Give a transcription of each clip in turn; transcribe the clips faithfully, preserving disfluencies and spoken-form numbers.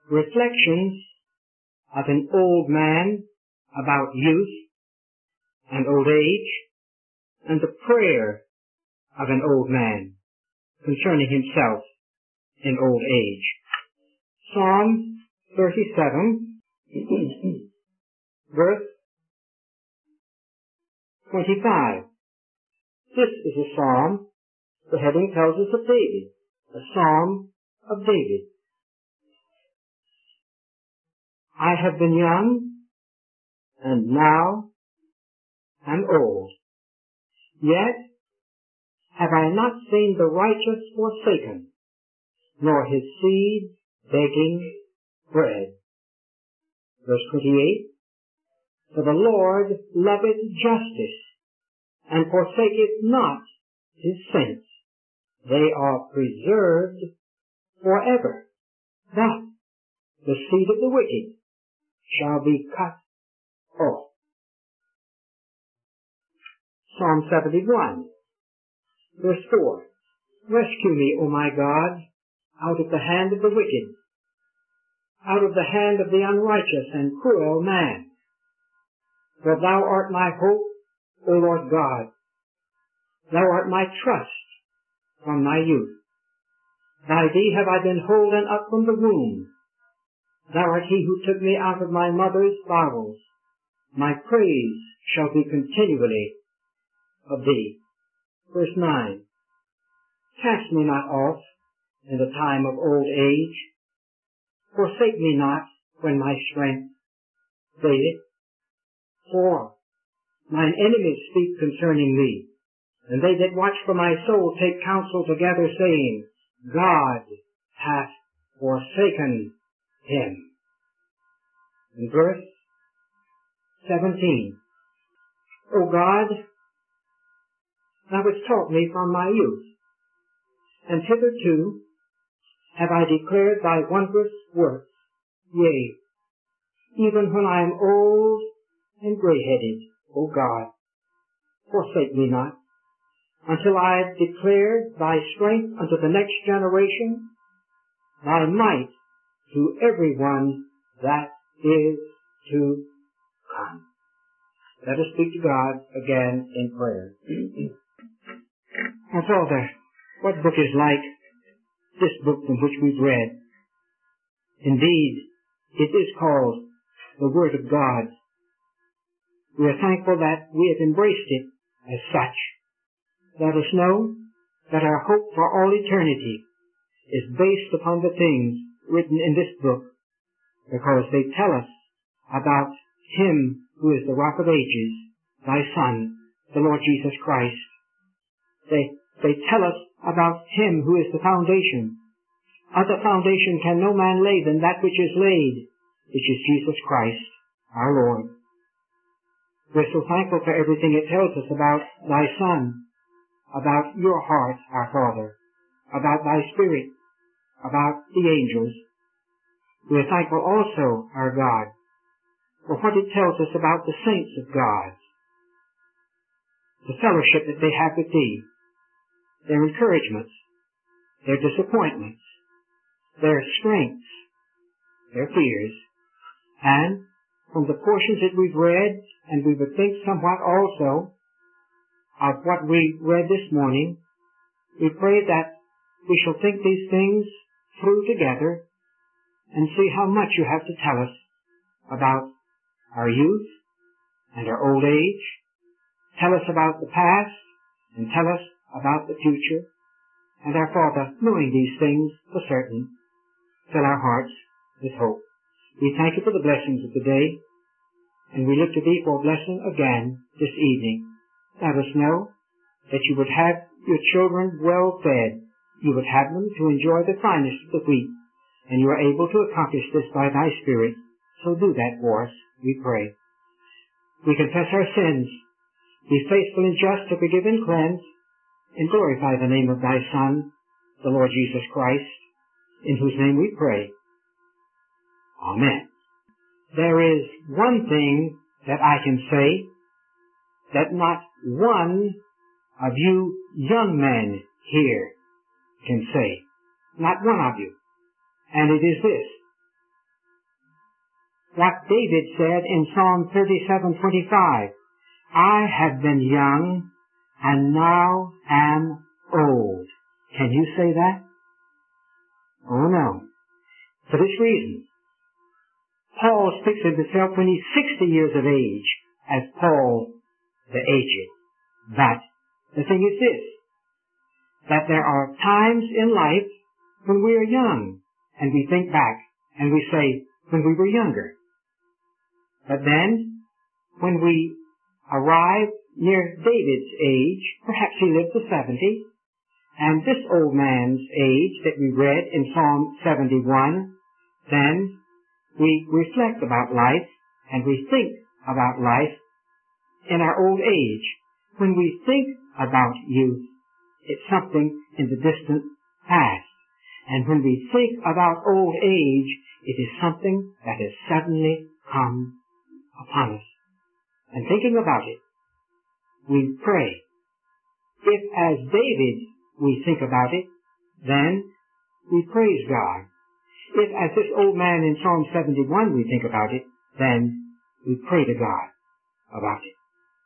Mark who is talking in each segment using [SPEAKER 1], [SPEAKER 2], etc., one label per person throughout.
[SPEAKER 1] reflections of an old man about youth and old age, and the prayer of an old man concerning himself in old age. Psalm thirty-seven, verse twenty-five. This is a psalm, the heading tells us of David, a psalm of David. I have been young, and now am old. Yet have I not seen the righteous forsaken, nor his seed begging bread. Verse twenty-eight. For the Lord loveth justice, and forsaketh not his saints. They are preserved forever. But the seed of the wicked shall be cut off. Psalm seventy-one, verse four. Rescue me, O my God, out of the hand of the wicked, out of the hand of the unrighteous and cruel man. For thou art my hope, O Lord God. Thou art my trust from my youth. By thee have I been holden up from the womb. Thou art he who took me out of my mother's bowels. My praise shall be continually of thee. Verse nine. Cast me not off in the time of old age. Forsake me not when my strength faileth. For mine enemies speak concerning thee, and they that watch for my soul take counsel together, saying, God hath forsaken him. In verse seventeen. O God, thou hast taught me from my youth, and hitherto have I declared thy wondrous works. Yea, even when I am old and grey-headed, O God, forsake me not, until I have declared thy strength unto the next generation, thy might to every one that is to come. Let us speak to God again in prayer. Now, Father, what book is like this book from which we've read? Indeed, it is called the Word of God. We are thankful that we have embraced it as such. Let us know that our hope for all eternity is based upon the things written in this book, because they tell us about Him who is the Rock of Ages, thy Son, the Lord Jesus Christ. They, they tell us about Him who is the foundation. Other foundation can no man lay than that which is laid, which is Jesus Christ, our Lord. We're so thankful for everything it tells us about thy Son, about your heart, our Father, about thy Spirit, about the angels. We're thankful also, our God, for what it tells us about the saints of God, the fellowship that they have with thee, their encouragements, their disappointments, their strengths, their fears, and from the portions that we've read, and we would think somewhat also of what we read this morning, we pray that we shall think these things through together and see how much you have to tell us about our youth and our old age. Tell us about the past and tell us about the future. And our Father, knowing these things for certain, fill our hearts with hope. We thank you for the blessings of the day, and we look to thee for a blessing again this evening. Let us know that you would have your children well fed. You would have them to enjoy the finest of the wheat, and you are able to accomplish this by thy Spirit. So do that for us, we pray. We confess our sins. Be faithful and just to forgive and cleanse, and glorify the name of thy Son, the Lord Jesus Christ, in whose name we pray. Amen. There is one thing that I can say that not one of you young men here can say. Not one of you. And it is this: what David said in Psalm thirty-seven twenty-five. I have been young and now am old. Can you say that? Oh no. For this reason, Paul speaks of himself when he's sixty years of age as Paul the aged. But the thing is this, that there are times in life when we are young and we think back and we say, when we were younger. But then, when we arrive near David's age, perhaps he lived to seventy, and this old man's age that we read in Psalm seventy-one, then we reflect about life and we think about life in our old age. When we think about youth, it's something in the distant past. And when we think about old age, it is something that has suddenly come upon us. And thinking about it, we pray. If as David we think about it, then we praise God. If as this old man in Psalm seventy-one we think about it, then we pray to God about it.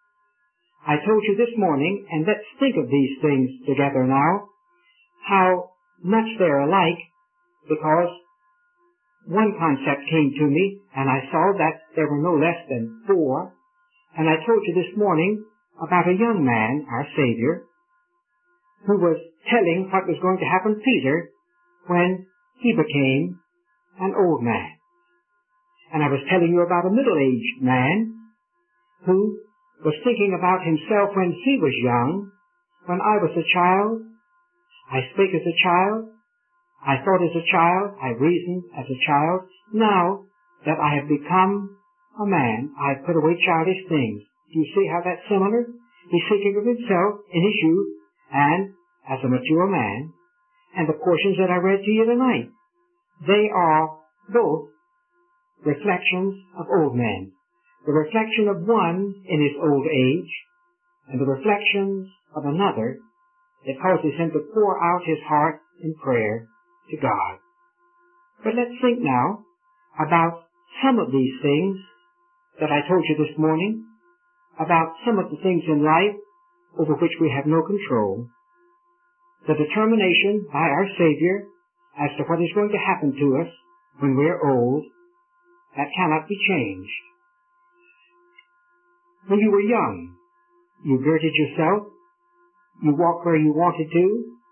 [SPEAKER 1] I told you this morning, and let's think of these things together now, how much they're alike, because one concept came to me, and I saw that there were no less than four, and I told you this morning about a young man, our Savior, who was telling what was going to happen to Peter when he became an old man. And I was telling you about a middle-aged man who was thinking about himself when he was young. When I was a child, I spake as a child, I thought as a child, I reasoned as a child. Now that I have become a man, I have put away childish things. Do you see how that's similar? He's thinking of himself in his youth and as a mature man. And the portions that I read to you tonight, they are both reflections of old men. The reflection of one in his old age, and the reflections of another that causes him to pour out his heart in prayer to God. But let's think now about some of these things that I told you this morning, about some of the things in life over which we have no control. The determination by our Savior as to what is going to happen to us when we're old, that cannot be changed. When you were young, you girded yourself, you walked where you wanted to,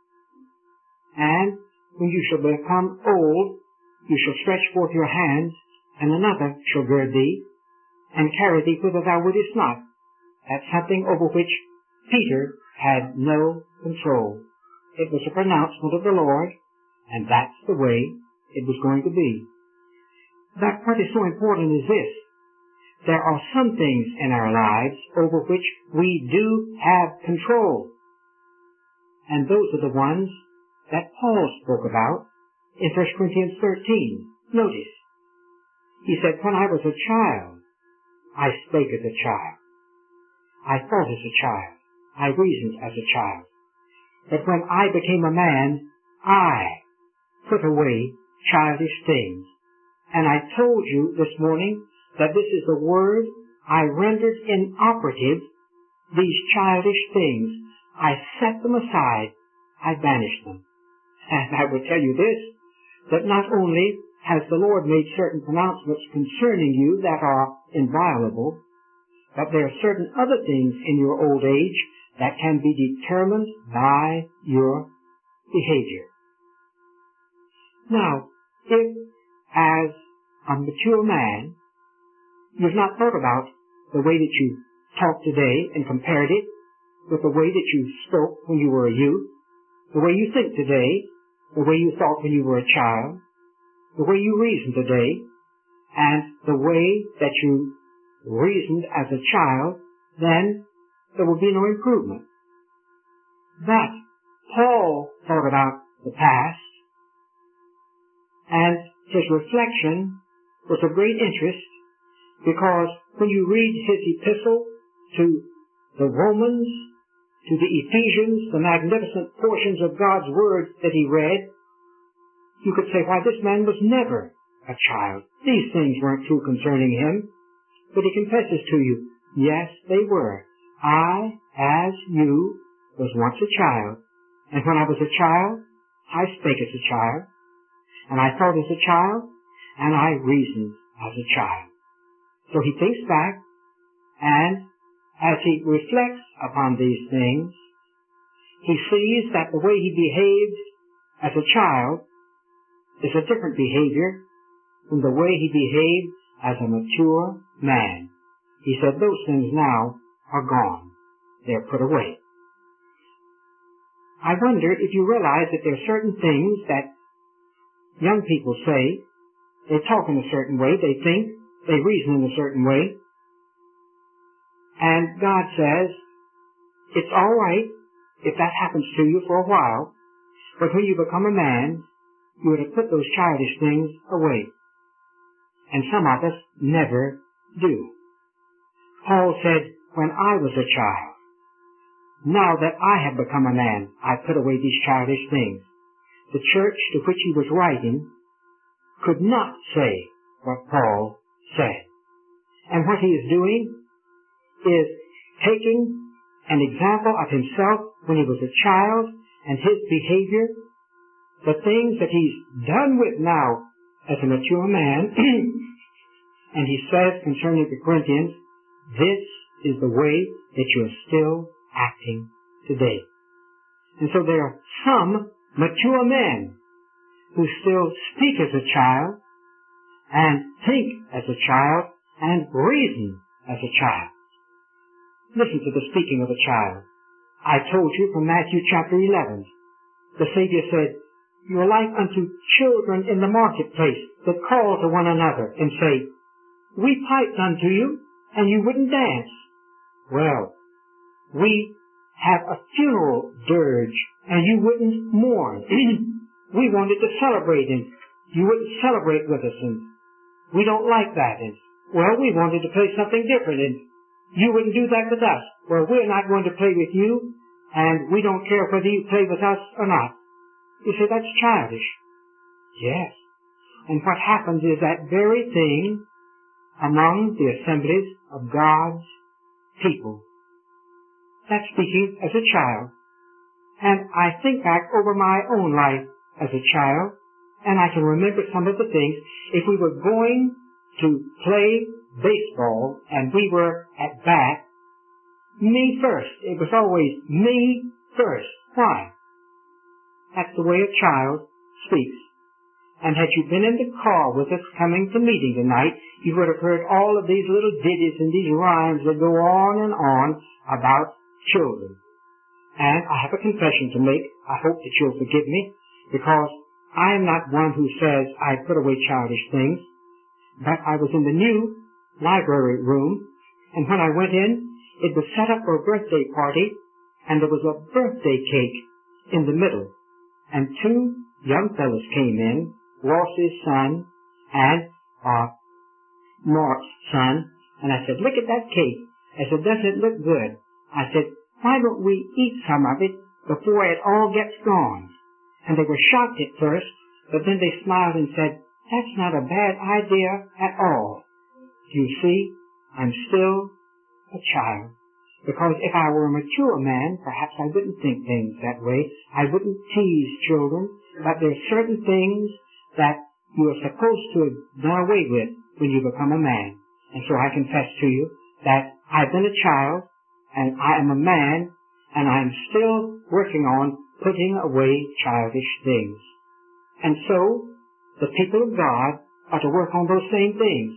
[SPEAKER 1] and when you shall become old, you shall stretch forth your hands, and another shall gird thee, and carry thee whither thou wouldest not. That's something over which Peter had no control. It was a pronouncement of the Lord, and that's the way it was going to be. But what is so important is this. There are some things in our lives over which we do have control. And those are the ones that Paul spoke about in First Corinthians thirteen. Notice, he said, when I was a child, I spake as a child. I thought as a child. I reasoned as a child. But when I became a man, I put away childish things. And I told you this morning that this is the word I rendered inoperative, these childish things. I set them aside. I banished them. And I will tell you this, that not only has the Lord made certain pronouncements concerning you that are inviolable, but there are certain other things in your old age that can be determined by your behavior. Now, if as a mature man, you've not thought about the way that you talk today and compared it with the way that you spoke when you were a youth, the way you think today, the way you thought when you were a child, the way you reason today, and the way that you reasoned as a child, then there will be no improvement. But Paul thought about the past, and his reflection was of great interest, because when you read his epistle to the Romans, to the Ephesians, the magnificent portions of God's Word that he read, you could say, why, this man was never a child. These things weren't true concerning him, but he confesses to you, yes, they were. I, as you, was once a child, and when I was a child, I spake as a child, and I thought as a child, and I reasoned as a child. So he thinks back, and as he reflects upon these things, he sees that the way he behaved as a child is a different behavior from the way he behaved as a mature man. He said those things now are gone. They're put away. I wonder if you realize that there are certain things that young people say. They talk in a certain way, they think, they reason in a certain way. And God says, it's all right if that happens to you for a while, but when you become a man, you are to put those childish things away. And some of us never do. Paul said, when I was a child, now that I have become a man, I put away these childish things. The church to which he was writing could not say what Paul said. And what he is doing is taking an example of himself when he was a child and his behavior, the things that he's done with now as a mature man, and he says concerning the Corinthians, this is the way that you are still acting today. And so there are some mature men who still speak as a child and think as a child and reason as a child. Listen to the speaking of a child. I told you from Matthew chapter eleven. The Savior said, you are like unto children in the marketplace that call to one another and say, we piped unto you and you wouldn't dance. Well, we have a funeral dirge and you wouldn't mourn. We wanted to celebrate and you wouldn't celebrate with us, and we don't like that. And well, we wanted to play something different and you wouldn't do that with us. Well, we're not going to play with you, and we don't care whether you play with us or not. You say, that's childish. Yes. And what happens is that very thing among the assemblies of God's people. That's speaking as a child. And I think back over my own life as a child, and I can remember some of the things. If we were going to play baseball and we were at bat, me first. It was always me first. Why? That's the way a child speaks. And had you been in the car with us coming to meeting tonight, you would have heard all of these little ditties and these rhymes that go on and on about children. And I have a confession to make. I hope that you'll forgive me, because I am not one who says I put away childish things. But I was in the new library room, and when I went in, it was set up for a birthday party, and there was a birthday cake in the middle. And two young fellows came in, Ross's son and uh, Mark's son, and I said, look at that cake. I said, doesn't it look good? I said, why don't we eat some of it before it all gets gone? And they were shocked at first, but then they smiled and said, that's not a bad idea at all. You see, I'm still a child. Because if I were a mature man, perhaps I wouldn't think things that way. I wouldn't tease children. But there are certain things that you are supposed to have done away with when you become a man. And so I confess to you that I've been a child, and I am a man, and I'm still working on putting away childish things. And so, the people of God are to work on those same things.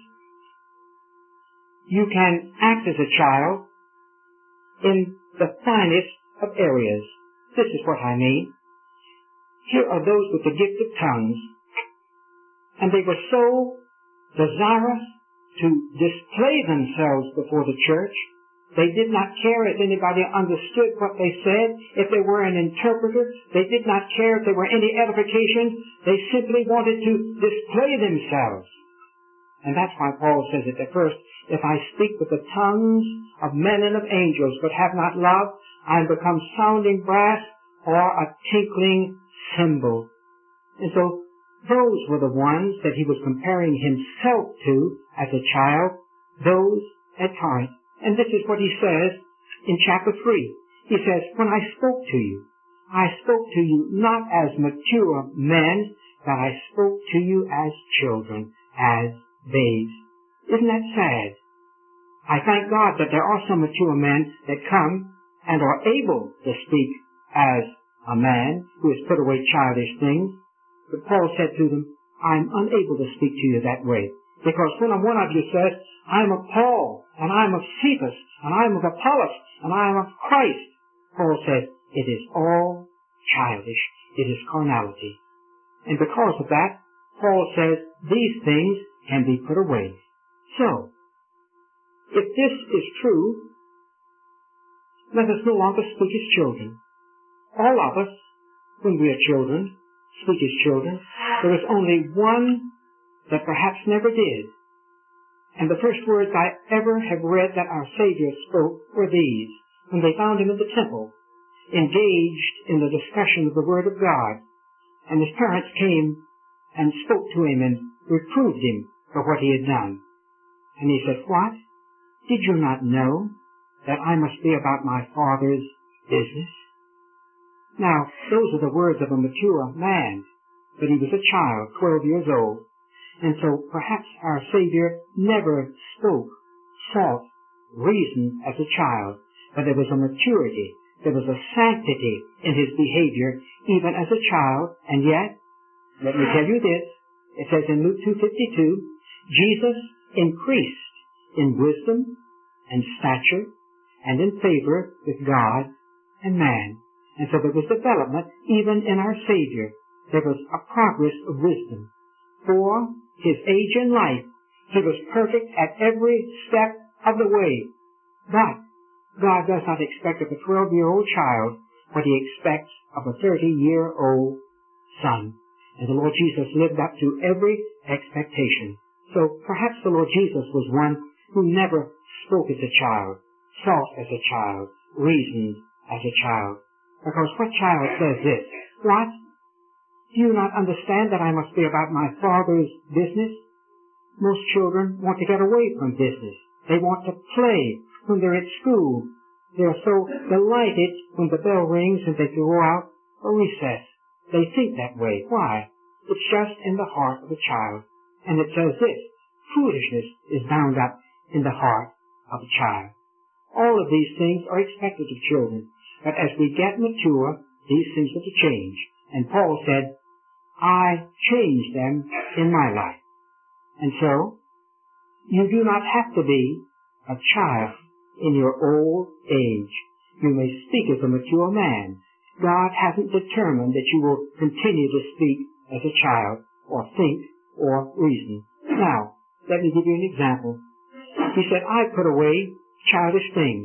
[SPEAKER 1] You can act as a child in the finest of areas. This is what I mean. Here are those with the gift of tongues, and they were so desirous to display themselves before the church. They did not care if anybody understood what they said. If they were an interpreter, they did not care if there were any edification. They simply wanted to display themselves. And that's why Paul says it at first, if I speak with the tongues of men and of angels, but have not love, I become sounding brass or a tinkling cymbal. And so those were the ones that he was comparing himself to as a child, those at heart. And this is what he says in chapter three. He says, when I spoke to you, I spoke to you not as mature men, but I spoke to you as children, as babes. Isn't that sad? I thank God that there are some mature men that come and are able to speak as a man who has put away childish things. But Paul said to them, I'm unable to speak to you that way. Because when one of you says, I'm of Paul, and I'm of Cephas, and I'm of Apollos, and I'm of Christ, Paul says, it is all childish. It is carnality. And because of that, Paul says, these things can be put away. So, if this is true, let us no longer speak as children. All of us, when we are children, speak as children. There is only one that perhaps never did. And the first words I ever have read that our Savior spoke were these, when they found him in the temple, engaged in the discussion of the Word of God. And his parents came and spoke to him and reproved him for what he had done. And he said, what? Did you not know that I must be about my Father's business? Now, those are the words of a mature man, but he was a child, twelve years old. And so perhaps our Savior never spoke, thought, reasoned as a child, but there was a maturity, there was a sanctity in his behavior, even as a child. And yet, let me tell you this, it says in Luke two fifty-two, Jesus increased in wisdom and stature and in favor with God and man. And so there was development even in our Savior. There was a progress of wisdom. For his age in life, he was perfect at every step of the way. But God does not expect of a twelve-year-old child what he expects of a thirty-year-old son. And the Lord Jesus lived up to every expectation. So perhaps the Lord Jesus was one who never spoke as a child, thought as a child, reasoned as a child. Because what child says this? What? Do you not understand that I must be about my Father's business? Most children want to get away from business. They want to play when they're at school. They're so delighted when the bell rings and they go out for recess. They think that way. Why? It's just in the heart of a child. And it says this, foolishness is bound up in the heart of a child. All of these things are expected of children. But as we get mature, these things are to change. And Paul said, I changed them in my life. And so, you do not have to be a child in your old age. You may speak as a mature man. God hasn't determined that you will continue to speak as a child, or think, or reason. Now, let me give you an example. He said, I put away childish things.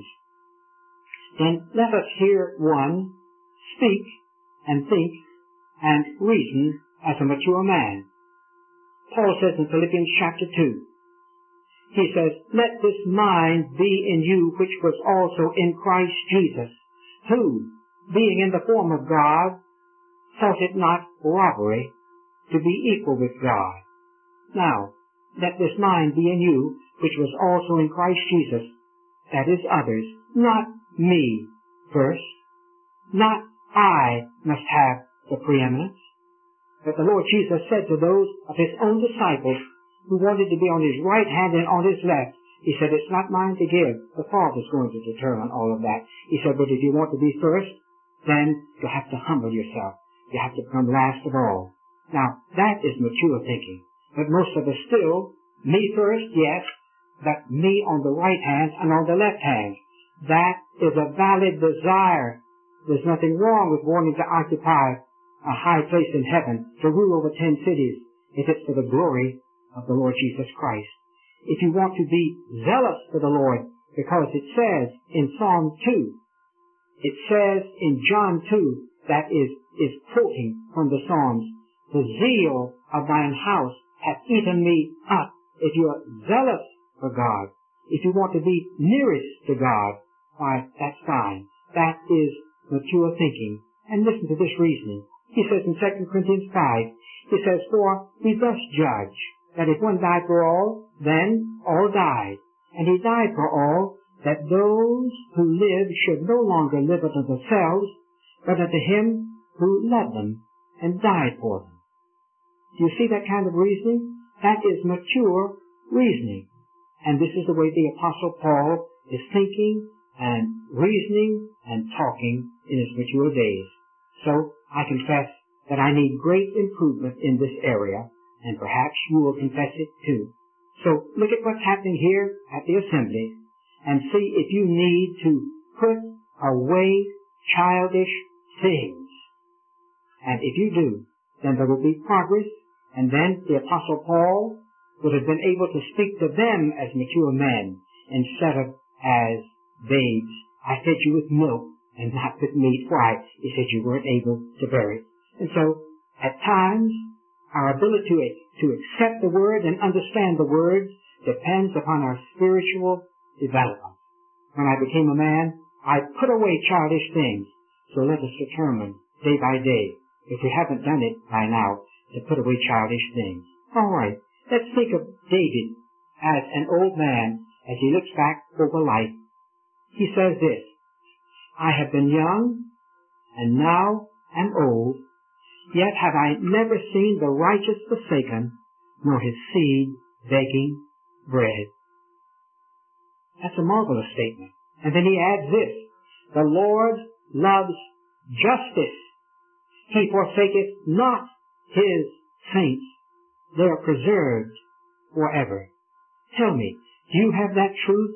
[SPEAKER 1] Then let us hear one speak and think and reason as a mature man. Paul says in Philippians chapter two, he says, let this mind be in you which was also in Christ Jesus, who, being in the form of God, thought it not robbery to be equal with God. Now, let this mind be in you which was also in Christ Jesus, that is others, not me first, not I must have the preeminence. But the Lord Jesus said to those of his own disciples who wanted to be on his right hand and on his left, he said, it's not mine to give. The Father's going to determine all of that. He said, but if you want to be first, then you have to humble yourself. You have to come last of all. Now, that is mature thinking. But most of us still, me first, yes, but me on the right hand and on the left hand. That is a valid desire. There's nothing wrong with wanting to occupy a high place in heaven, to rule over ten cities, if it's for the glory of the Lord Jesus Christ. If you want to be zealous for the Lord, because it says in Psalm two, it says in John two, that is, is quoting from the Psalms, the zeal of thine house hath eaten me up. If you are zealous for God, if you want to be nearest to God, why, that's fine. That is mature thinking. And listen to this reasoning. He says in Second Corinthians five, he says, for we thus judge that if one died for all, then all died. And he died for all, that those who live should no longer live unto themselves, but unto him who loved them and died for them. Do you see that kind of reasoning? That is mature reasoning. And this is the way the Apostle Paul is thinking and reasoning and talking in his mature days. So I confess that I need great improvement in this area, and perhaps you will confess it too. So look at what's happening here at the assembly and see if you need to put away childish things. And if you do, then there will be progress, and then the Apostle Paul would have been able to speak to them as mature men instead of as babes. I fed you with milk and not with meat. Why? He said you weren't able to bear it. And so, at times, our ability to, to accept the Word and understand the Word depends upon our spiritual development. When I became a man, I put away childish things. So let us determine, day by day, if we haven't done it by now, to put away childish things. All right, let's think of David as an old man as he looks back over life. He says this, I have been young, and now am old, yet have I never seen the righteous forsaken, nor his seed begging bread. That's a marvelous statement. And then he adds this, the Lord loves justice. He forsaketh not his saints. They are preserved forever. Tell me, do you have that truth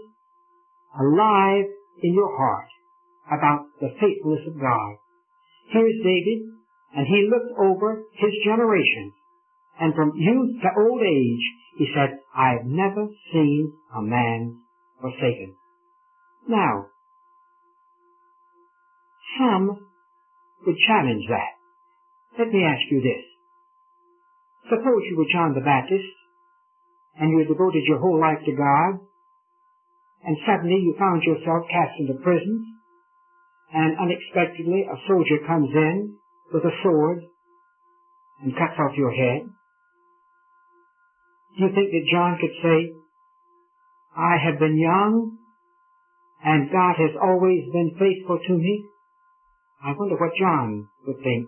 [SPEAKER 1] alive in your heart about the faithfulness of God? Here's David, and he looked over his generation, and from youth to old age, he said, I've never seen a man forsaken. Now, some would challenge that. Let me ask you this. Suppose you were John the Baptist, and you had devoted your whole life to God, and suddenly you found yourself cast into prison, and unexpectedly a soldier comes in with a sword and cuts off your head. Do you think that John could say, I have been young, and God has always been faithful to me? I wonder what John would think.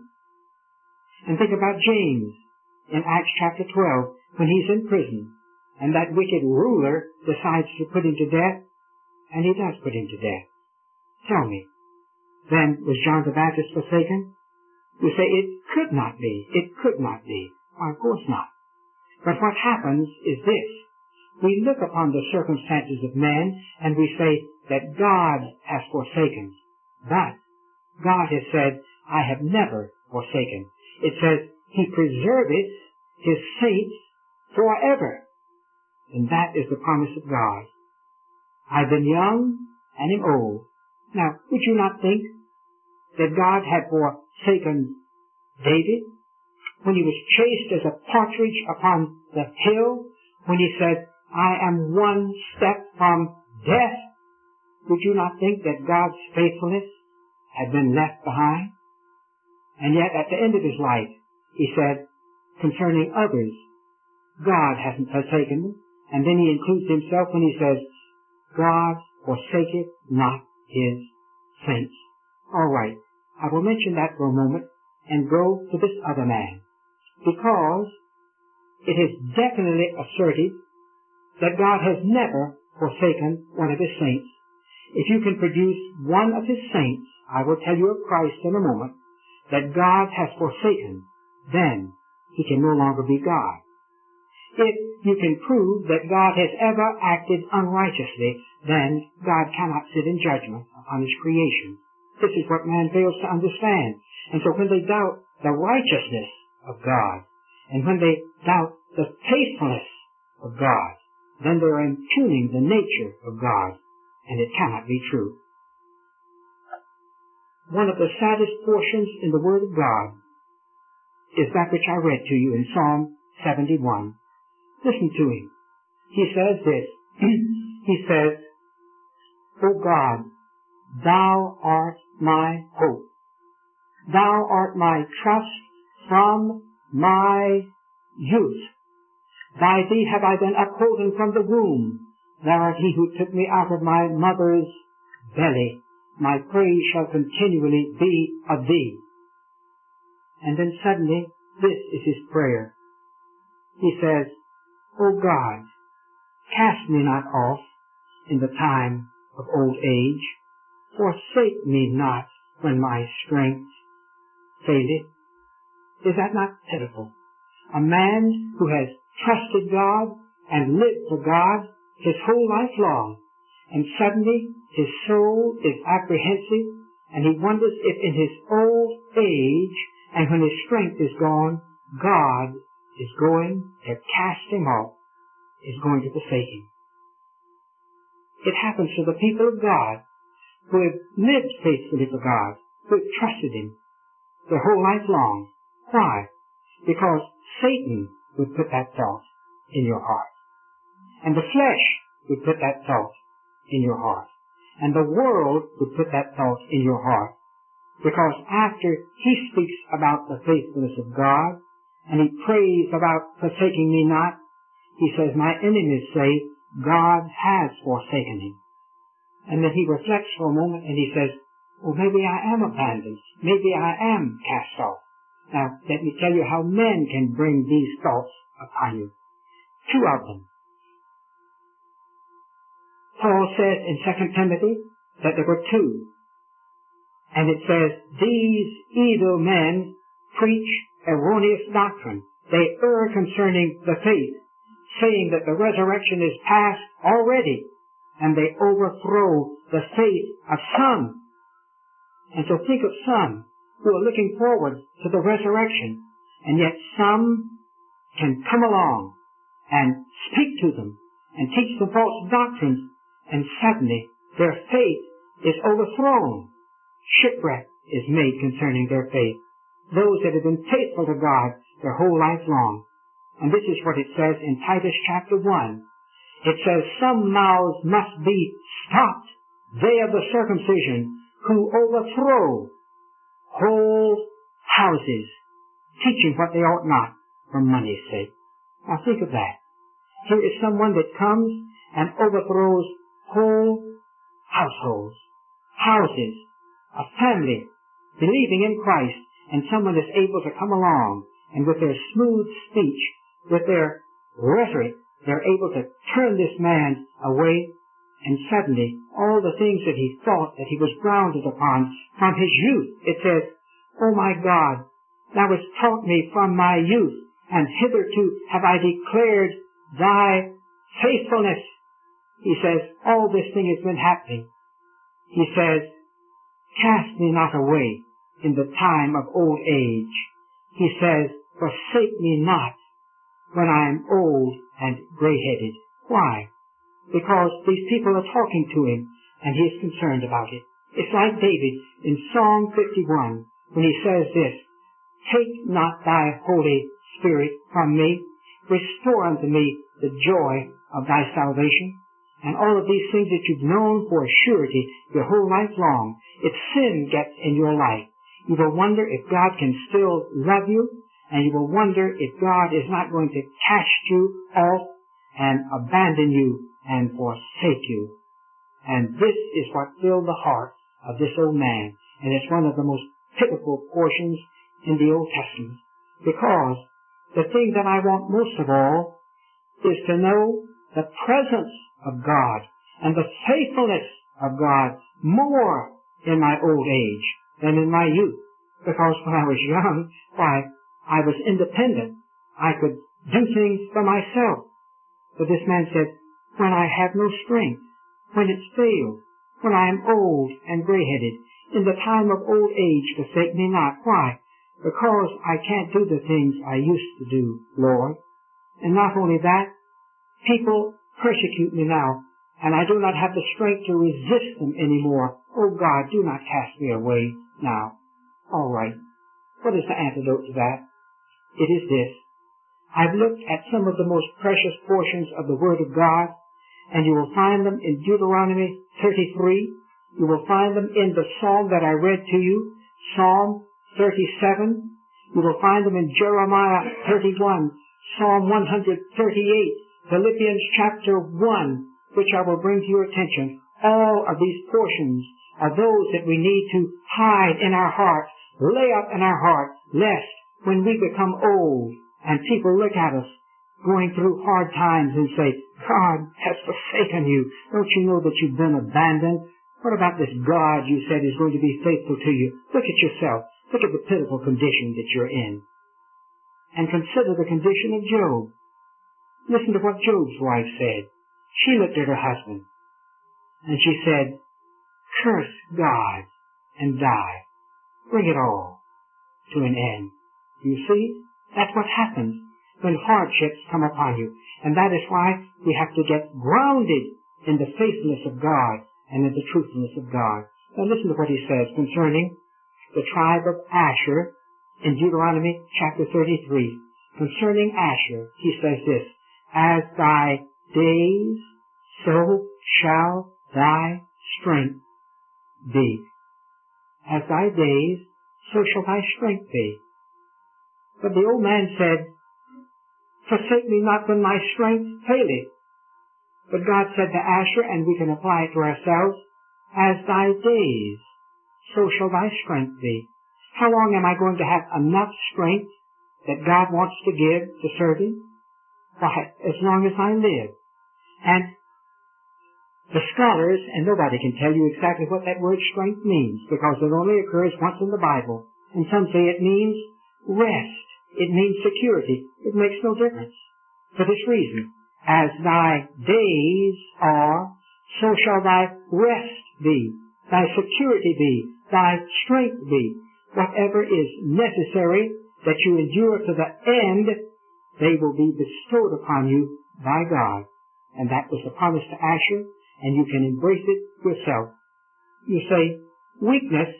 [SPEAKER 1] And think about James in Acts chapter twelve, when he's in prison, and that wicked ruler decides to put him to death, and he does put him to death. Tell me, then was John the Baptist forsaken? You say, it could not be. It could not be. Why, of course not. But what happens is this. We look upon the circumstances of men, and we say that God has forsaken. But God has said, I have never forsaken. It says, He preserveth His saints forever. And that is the promise of God. I've been young and am old. Now, would you not think that God had forsaken David when he was chased as a partridge upon the hill, when he said, I am one step from death? Would you not think that God's faithfulness had been left behind? And yet, at the end of his life, he said, concerning others, God hasn't forsaken them. And then he includes himself when he says, God forsaketh not his saints. All right, I will mention that for a moment and go to this other man, because it is definitely asserted that God has never forsaken one of his saints. If you can produce one of his saints, I will tell you of Christ in a moment, that God has forsaken, then he can no longer be God. If you can prove that God has ever acted unrighteously, then God cannot sit in judgment upon his creation. This is what man fails to understand. And so when they doubt the righteousness of God, and when they doubt the faithfulness of God, then they are impugning the nature of God, and it cannot be true. One of the saddest portions in the Word of God is that which I read to you in Psalm seventy-one. Listen to him. He says this. He says, O God, thou art my hope, Thou art my trust from my youth. By thee have I been upholden from the womb. Thou art he who took me out of my mother's belly. My praise shall continually be of thee. And then suddenly, this is his prayer. He says, O God, cast me not off in the time of old age. Forsake me not when my strength faileth. Is that not pitiful? A man who has trusted God and lived for God his whole life long, and suddenly his soul is apprehensive, and he wonders if in his old age, and when his strength is gone, God is going to cast him off, is going to forsake him. It happens to the people of God who have lived faithfully for God, who have trusted him their whole life long. Why? Because Satan would put that thought in your heart. And the flesh would put that thought in your heart. And the world would put that thought in your heart. Because after he speaks about the faithfulness of God, and he prays about forsaking me not, he says, my enemies say, God has forsaken him. And then he reflects for a moment and he says, well, maybe I am abandoned. Maybe I am cast off. Now, let me tell you how men can bring these thoughts upon you. Two of them. Paul says in Second Timothy that there were two. And it says, these evil men preach erroneous doctrine. They err concerning the faith, saying that the resurrection is past already, and they overthrow the faith of some. And so think of some who are looking forward to the resurrection, and yet some can come along and speak to them and teach them false doctrines, and suddenly their faith is overthrown. Shipwreck is made concerning their faith. Those that have been faithful to God their whole life long. And this is what it says in Titus chapter one. It says, some mouths must be stopped, they of the circumcision, who overthrow whole houses, teaching what they ought not for money's sake. Now think of that. Here is someone that comes and overthrows whole households, houses, a family, believing in Christ, and someone is able to come along and with their smooth speech, with their rhetoric, they're able to turn this man away, and suddenly all the things that he thought that he was grounded upon from his youth, it says, oh my God, thou hast taught me from my youth, and hitherto have I declared thy faithfulness. He says, all this thing has been happening. He says, cast me not away in the time of old age. He says, forsake me not when I am old and gray-headed. Why? Because these people are talking to him, and he is concerned about it. It's like David in Psalm fifty-one, when he says this, take not thy Holy Spirit from me, restore unto me the joy of thy salvation. And all of these things that you've known for a surety your whole life long, if sin gets in your life, you will wonder if God can still love you, and you will wonder if God is not going to cast you off and abandon you and forsake you. And this is what filled the heart of this old man, and it's one of the most pitiful portions in the Old Testament, because the thing that I want most of all is to know the presence of God and the faithfulness of God more in my old age than in my youth. Because when I was young, why, I was independent. I could do things for myself. But this man said, when I have no strength, when it's failed, when I am old and gray-headed, in the time of old age forsake me not. Why? Because I can't do the things I used to do, Lord. And not only that, people persecute me now, and I do not have the strength to resist them anymore. Oh God, do not cast me away now. All right. What is the antidote to that? It is this. I've looked at some of the most precious portions of the Word of God, and you will find them in Deuteronomy thirty-three. You will find them in the psalm that I read to you, Psalm thirty-seven. You will find them in Jeremiah thirty-one, Psalm one thirty-eight, Philippians chapter one, which I will bring to your attention. All of these portions are those that we need to hide in our hearts, lay up in our hearts, lest when we become old and people look at us going through hard times and say, God has forsaken you. Don't you know that you've been abandoned? What about this God you said is going to be faithful to you? Look at yourself. Look at the pitiful condition that you're in. And consider the condition of Job. Listen to what Job's wife said. She looked at her husband and she said, curse God and die. Bring it all to an end. You see, that's what happens when hardships come upon you. And that is why we have to get grounded in the faithfulness of God and in the truthfulness of God. Now listen to what he says concerning the tribe of Asher in Deuteronomy chapter thirty-three. Concerning Asher, he says this, as thy days, so shall thy strength be. As thy days, so shall thy strength be. But the old man said, forsake me not when my strength faileth. But God said to Asher, and we can apply it to ourselves, as thy days, so shall thy strength be. How long am I going to have enough strength that God wants to give to serve Him? Why, as long as I live. And the scholars, and nobody can tell you exactly what that word strength means, because it only occurs once in the Bible. And some say it means rest. It means security. It makes no difference. For this reason, as thy days are, so shall thy rest be, thy security be, thy strength be. Whatever is necessary that you endure to the end, they will be bestowed upon you by God. And that was the promise to Asher, and you can embrace it yourself. You say, weakness.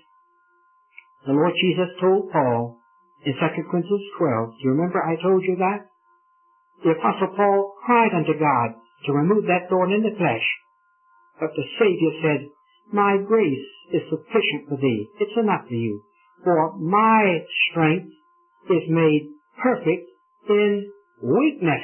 [SPEAKER 1] The Lord Jesus told Paul in Second Corinthians twelve. Do you remember I told you that? The Apostle Paul cried unto God to remove that thorn in the flesh. But the Savior said, my grace is sufficient for thee. It's enough for you. For my strength is made perfect in weakness.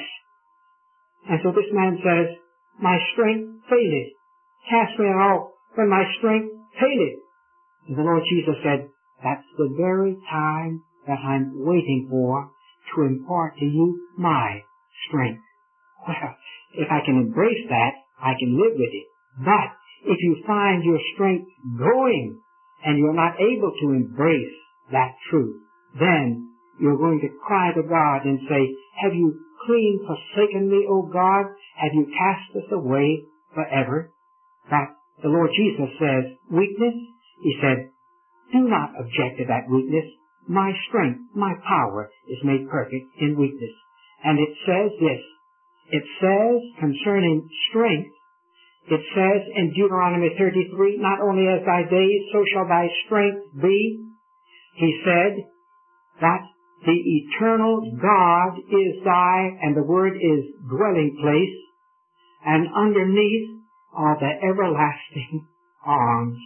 [SPEAKER 1] And so this man says, my strength faileth. Cast me off when my strength faileth. And the Lord Jesus said, that's the very time that I'm waiting for to impart to you my strength. Well, if I can embrace that, I can live with it. But if you find your strength going and you're not able to embrace that truth, then you're going to cry to God and say, have you clean forsaken me, O God? Have you cast us away forever? But the Lord Jesus says, weakness, He said, do not object to that weakness. My strength, my power is made perfect in weakness. And it says this, it says concerning strength, it says in Deuteronomy thirty-three, not only as thy days, so shall thy strength be. He said that the eternal God is thy, and the word is dwelling place, and underneath are the everlasting arms.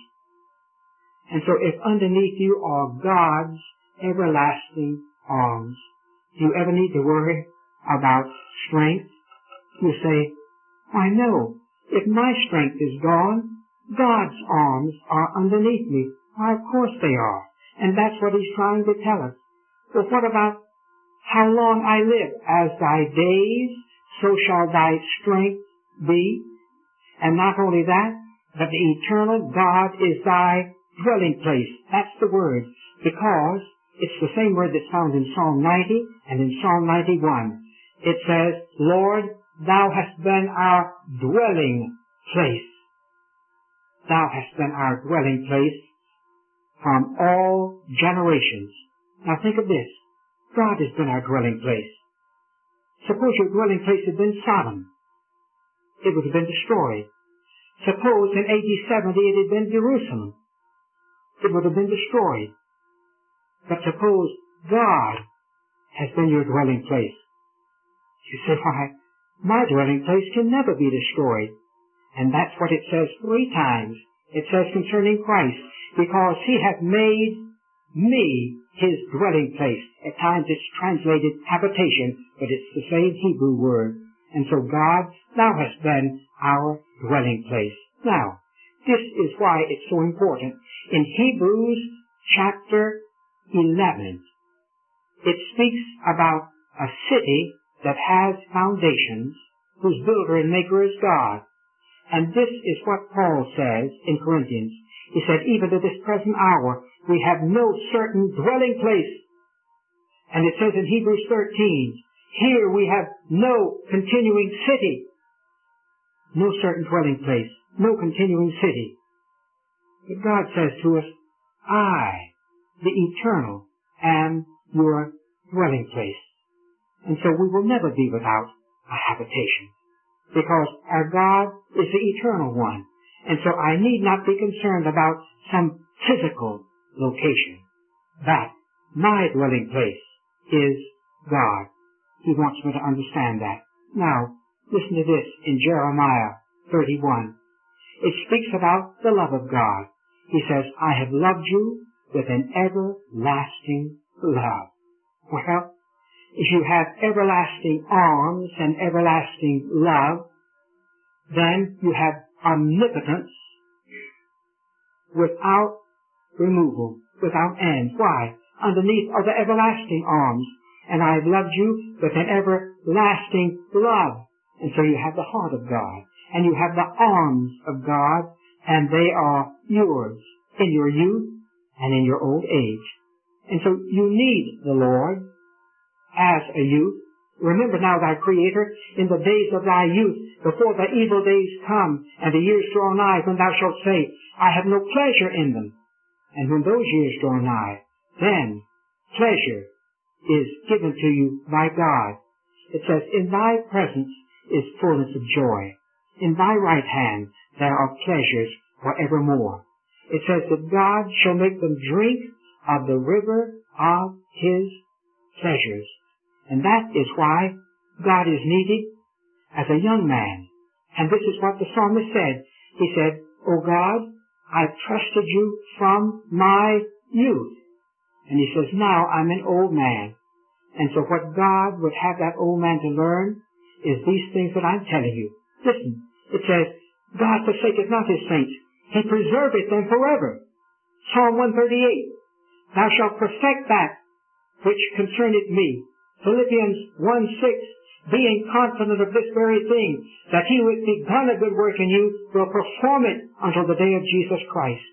[SPEAKER 1] And so if underneath you are God's everlasting arms, do you ever need to worry about strength? You say, why no. If my strength is gone, God's arms are underneath me. Why, of course they are. And that's what He's trying to tell us. But what about how long I live? As thy days, so shall thy strength be. And not only that, but the eternal God is thy dwelling place. That's the word, because it's the same word that's found in Psalm ninety and in Psalm ninety-one. It says, Lord, thou hast been our dwelling place. Thou hast been our dwelling place from all generations. Now think of this. God has been our dwelling place. Suppose your dwelling place had been Sodom. It would have been destroyed. Suppose in A D seventy it had been Jerusalem. It would have been destroyed. But suppose God has been your dwelling place. You say, why, my dwelling place can never be destroyed. And that's what it says three times. It says concerning Christ, because He hath made me his dwelling place. At times it's translated habitation, but it's the same Hebrew word. And so God, thou hast been our dwelling place. Now, this is why it's so important. In Hebrews chapter eleven, it speaks about a city that has foundations, whose builder and maker is God. And this is what Paul says in Corinthians. He said, even to this present hour, we have no certain dwelling place. And it says in Hebrews thirteen, here we have no continuing city. No certain dwelling place. No continuing city. But God says to us, I, the eternal, am your dwelling place. And so we will never be without a habitation, because our God is the eternal one. And so I need not be concerned about some physical location. That, my dwelling place, is God. He wants me to understand that. Now, listen to this in Jeremiah thirty-one. It speaks about the love of God. He says, I have loved you with an everlasting love. Well, if you have everlasting arms and everlasting love, then you have omnipotence without removal, without end. Why? Underneath are the everlasting arms. And I have loved you with an everlasting love. And so you have the heart of God. And you have the arms of God. And they are yours in your youth and in your old age. And so you need the Lord as a youth. Remember now thy Creator in the days of thy youth, before the evil days come and the years draw nigh, when thou shalt say, I have no pleasure in them. And when those years draw nigh, then pleasure is given to you by God. It says, in thy presence is fullness of joy. In thy right hand there are pleasures forevermore. It says that God shall make them drink of the river of his pleasures. And that is why God is needed as a young man. And this is what the psalmist said. He said, O God, I've trusted you from my youth. And he says, now I'm an old man. And so what God would have that old man to learn is these things that I'm telling you. Listen, it says, God forsaketh not his saints. He preserveth them forever. Psalm one thirty-eight, thou shalt perfect that which concerneth me. Philippians one six, being confident of this very thing, that he who hath begun a good work in you will perform it until the day of Jesus Christ.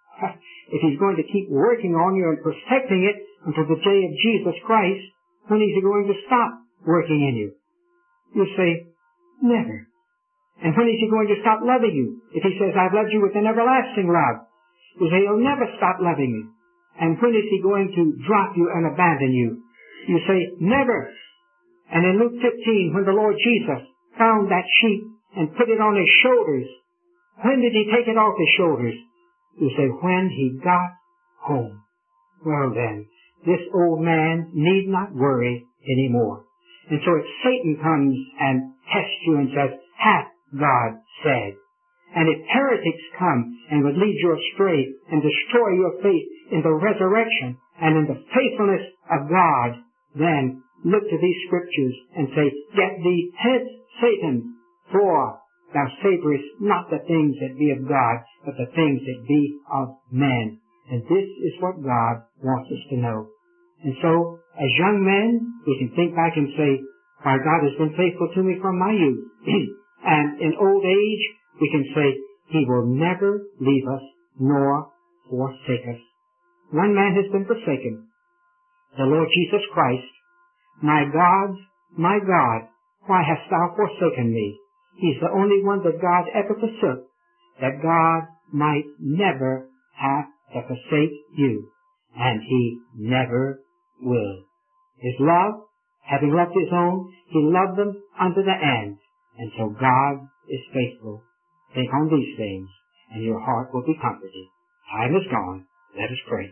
[SPEAKER 1] If he's going to keep working on you and perfecting it until the day of Jesus Christ, when is he going to stop working in you? You say, never. And when is he going to stop loving you? If he says, I've loved you with an everlasting love, you say, he'll never stop loving you. And when is he going to drop you and abandon you? You say, never. And in Luke fifteen, when the Lord Jesus found that sheep and put it on his shoulders, when did he take it off his shoulders? You say, when he got home. Well then, this old man need not worry anymore. And so if Satan comes and tests you and says, hath God said? And if heretics come and would lead you astray and destroy your faith in the resurrection and in the faithfulness of God, then look to these scriptures and say, get thee hence, Satan, for thou savorest not the things that be of God, but the things that be of men. And this is what God wants us to know. And so, as young men, we can think back and say, why, God has been faithful to me from my youth. And in old age, we can say, he will never leave us nor forsake us. One man has been forsaken, the Lord Jesus Christ. My God, my God, why hast thou forsaken me? He's the only one that God ever forsook, that God might never have to forsake you. And he never will. His love, having loved his own, he loved them unto the end. And so God is faithful. Think on these things, and your heart will be comforted. Time is gone. Let us pray.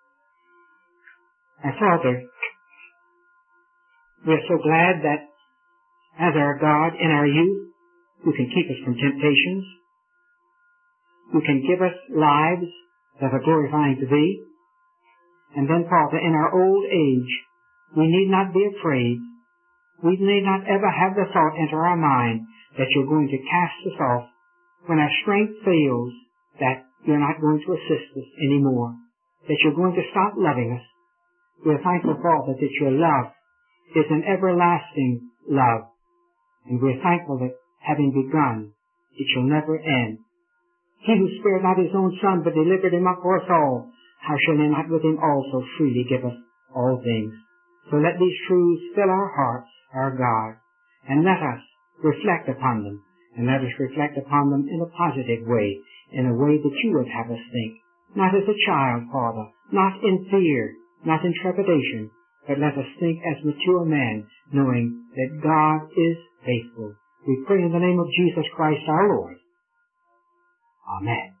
[SPEAKER 1] And Father, we are so glad that as our God in our youth, you can keep us from temptations. You can give us lives that are glorifying to thee. And then, Father, in our old age, we need not be afraid. We need not ever have the thought enter our mind that you're going to cast us off when our strength fails, that you're not going to assist us anymore, that you're going to stop loving us. We're thankful, Father, that your love is an everlasting love. And we're thankful that, having begun, it shall never end. He who spared not his own Son, but delivered him up for us all, how shall he not with him also freely give us all things? So let these truths fill our hearts, our God, and let us reflect upon them, and let us reflect upon them in a positive way, in a way that you would have us think, not as a child, Father, not in fear, not in trepidation, but let us think as mature men, knowing that God is faithful. We pray in the name of Jesus Christ our Lord. Amen.